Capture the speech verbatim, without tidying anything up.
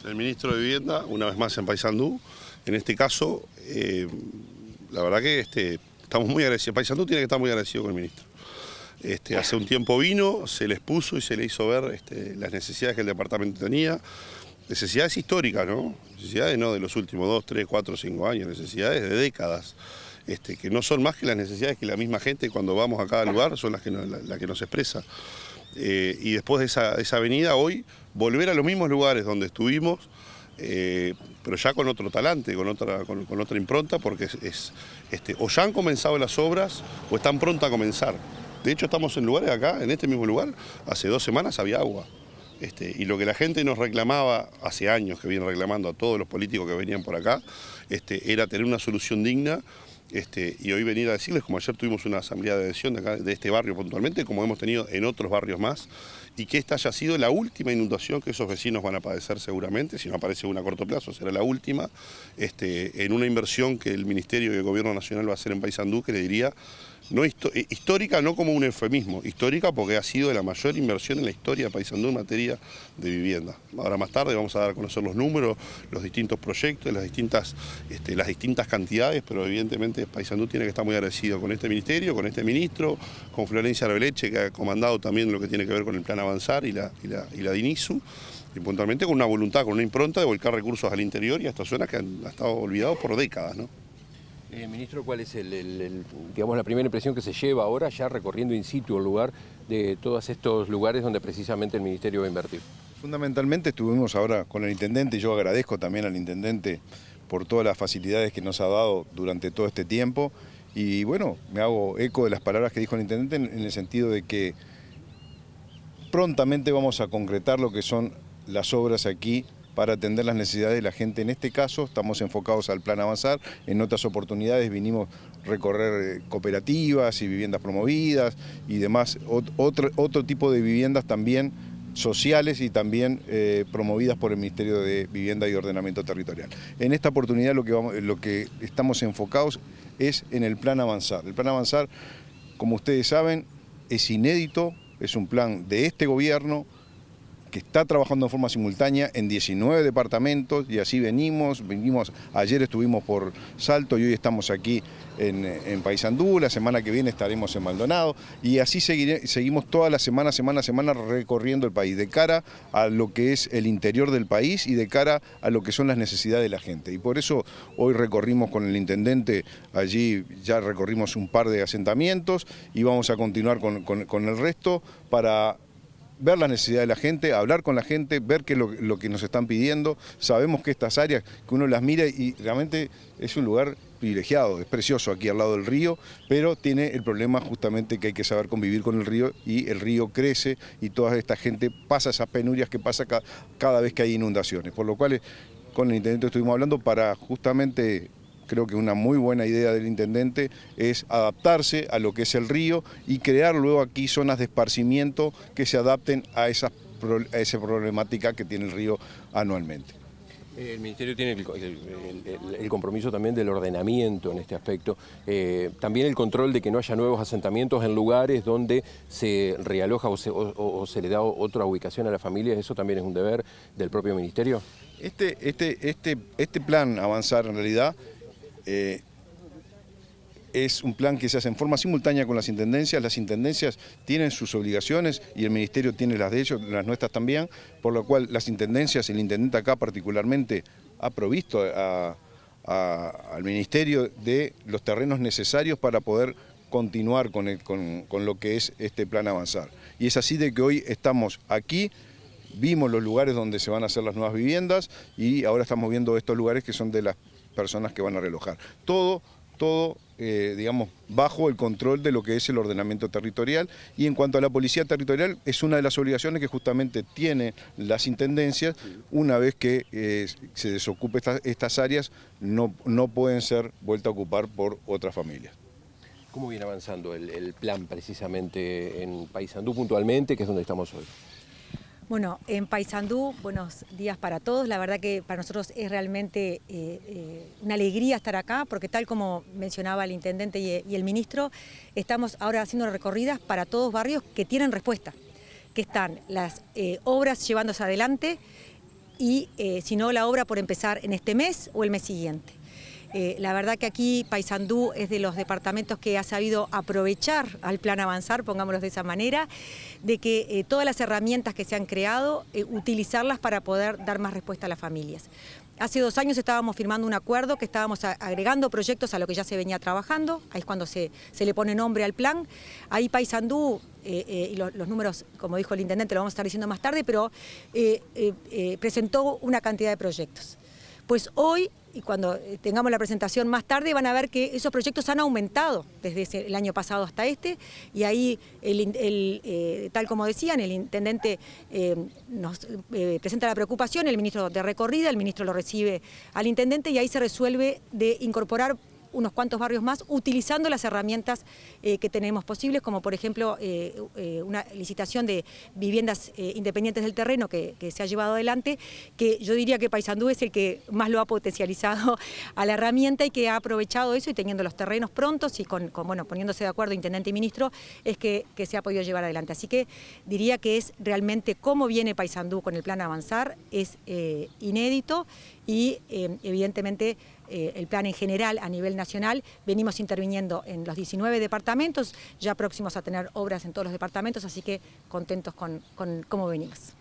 El ministro de Vivienda, una vez más en Paysandú, en este caso, eh, la verdad que este, estamos muy agradecidos. Paysandú tiene que estar muy agradecido con el ministro. Este, hace un tiempo vino, se les puso y se le hizo ver este, las necesidades que el departamento tenía, necesidades históricas, ¿no? Necesidades no de los últimos dos, tres, cuatro, cinco años, necesidades de décadas, este, que no son más que las necesidades que la misma gente cuando vamos a cada lugar son las que, nos, la, la que nos expresa. Eh, y después de esa, esa avenida, hoy, volver a los mismos lugares donde estuvimos, eh, pero ya con otro talante, con otra, con, con otra impronta, porque es, es, este, o ya han comenzado las obras o están prontas a comenzar. De hecho, estamos en lugares acá, en este mismo lugar, hace dos semanas había agua. Este, y lo que la gente nos reclamaba, hace años que viene reclamando a todos los políticos que venían por acá, este, era tener una solución digna. Este, y hoy venir a decirles, como ayer tuvimos una asamblea de adhesión de, acá, de este barrio puntualmente, como hemos tenido en otros barrios más, y que esta haya sido la última inundación que esos vecinos van a padecer seguramente, si no aparece una a corto plazo, será la última, este, en una inversión que el Ministerio y el Gobierno Nacional va a hacer en Paysandú, que le diría, no histórica no como un eufemismo, histórica porque ha sido la mayor inversión en la historia de Paysandú en materia de vivienda. Ahora más tarde vamos a dar a conocer los números, los distintos proyectos, las distintas, este, las distintas cantidades, pero evidentemente Paysandú tiene que estar muy agradecido con este ministerio, con este ministro, con Florencia Arbeleche, que ha comandado también lo que tiene que ver con el plan Avanzar y la, y la, y la DINISU, y puntualmente con una voluntad, con una impronta de volcar recursos al interior y a estas zonas que han, han estado olvidados por décadas, ¿no? Eh, ministro, ¿cuál es el, el, el, digamos, la primera impresión que se lleva ahora ya recorriendo in situ el lugar de todos estos lugares donde precisamente el Ministerio va a invertir? Fundamentalmente estuvimos ahora con el intendente y yo agradezco también al intendente por todas las facilidades que nos ha dado durante todo este tiempo y bueno, me hago eco de las palabras que dijo el intendente en, en el sentido de que prontamente vamos a concretar lo que son las obras aquí para atender las necesidades de la gente. En este caso estamos enfocados al plan Avanzar, en otras oportunidades vinimos a recorrer cooperativas y viviendas promovidas y demás, otro, otro tipo de viviendas también sociales y también eh, promovidas por el Ministerio de Vivienda y Ordenamiento Territorial. En esta oportunidad lo que, vamos, lo que estamos enfocados es en el plan Avanzar. El plan Avanzar, como ustedes saben, es inédito, es un plan de este gobierno, que está trabajando en forma simultánea en diecinueve departamentos y así venimos, venimos, ayer estuvimos por Salto y hoy estamos aquí en, en Paysandú, la semana que viene estaremos en Maldonado y así seguiré, seguimos toda la semana, semana a semana recorriendo el país de cara a lo que es el interior del país y de cara a lo que son las necesidades de la gente. Y por eso hoy recorrimos con el intendente, allí ya recorrimos un par de asentamientos y vamos a continuar con, con, con el resto para ver la necesidad de la gente, hablar con la gente, ver qué es lo, lo que nos están pidiendo. Sabemos que estas áreas, que uno las mira y realmente es un lugar privilegiado, es precioso aquí al lado del río, pero tiene el problema justamente que hay que saber convivir con el río y el río crece y toda esta gente pasa esas penurias que pasa ca, cada vez que hay inundaciones. Por lo cual con el intendente estuvimos hablando para justamente... Creo que una muy buena idea del intendente es adaptarse a lo que es el río y crear luego aquí zonas de esparcimiento que se adapten a esa, a esa problemática que tiene el río anualmente. El Ministerio tiene el, el, el, el compromiso también del ordenamiento en este aspecto, eh, también el control de que no haya nuevos asentamientos en lugares donde se realoja o se, o, o se le da otra ubicación a las familias. ¿Eso también es un deber del propio Ministerio? Este, este, este, este plan Avanzar en realidad Eh, es un plan que se hace en forma simultánea con las intendencias. Las intendencias tienen sus obligaciones y el ministerio tiene las de ellos, las nuestras también, por lo cual las intendencias, el intendente acá particularmente, ha provisto a, a, al ministerio de los terrenos necesarios para poder continuar con, el, con, con lo que es este plan Avanzar. Y es así de que hoy estamos aquí, vimos los lugares donde se van a hacer las nuevas viviendas y ahora estamos viendo estos lugares que son de las personas que van a realojar. Todo, todo eh, digamos, bajo el control de lo que es el ordenamiento territorial y en cuanto a la policía territorial es una de las obligaciones que justamente tienen las intendencias, una vez que eh, se desocupe esta, estas áreas, no, no pueden ser vueltas a ocupar por otras familias. ¿Cómo viene avanzando el, el plan precisamente en Paysandú puntualmente, que es donde estamos hoy? Bueno, en Paysandú, buenos días para todos. La verdad que para nosotros es realmente eh, eh, una alegría estar acá, porque tal como mencionaba el intendente y, y el ministro, estamos ahora haciendo recorridas para todos barrios que tienen respuesta, que están las eh, obras llevándose adelante, y eh, si no, la obra por empezar en este mes o el mes siguiente. Eh, la verdad que aquí Paysandú es de los departamentos que ha sabido aprovechar al plan Avanzar, pongámoslo de esa manera, de que eh, todas las herramientas que se han creado, eh, utilizarlas para poder dar más respuesta a las familias. Hace dos años estábamos firmando un acuerdo que estábamos agregando proyectos a lo que ya se venía trabajando, ahí es cuando se, se le pone nombre al plan. Ahí Paysandú, eh, eh, y lo, los números, como dijo el intendente, lo vamos a estar diciendo más tarde, pero eh, eh, eh, presentó una cantidad de proyectos. Pues hoy, y cuando tengamos la presentación más tarde, van a ver que esos proyectos han aumentado desde ese, el año pasado hasta este, y ahí, el, el, eh, tal como decían, el intendente eh, nos eh, presenta la preocupación, el ministro de recorrida, el ministro lo recibe al intendente, y ahí se resuelve de incorporar unos cuantos barrios más, utilizando las herramientas eh, que tenemos posibles, como por ejemplo eh, eh, una licitación de viviendas eh, independientes del terreno que, que se ha llevado adelante, que yo diría que Paysandú es el que más lo ha potencializado a la herramienta y que ha aprovechado eso, y teniendo los terrenos prontos y con, con bueno, poniéndose de acuerdo intendente y ministro, es que, que se ha podido llevar adelante. Así que diría que es realmente cómo viene Paysandú con el plan Avanzar, es eh, inédito, y eh, evidentemente eh, el plan en general a nivel nacional, venimos interviniendo en los diecinueve departamentos, ya próximos a tener obras en todos los departamentos, así que contentos con, con cómo venimos.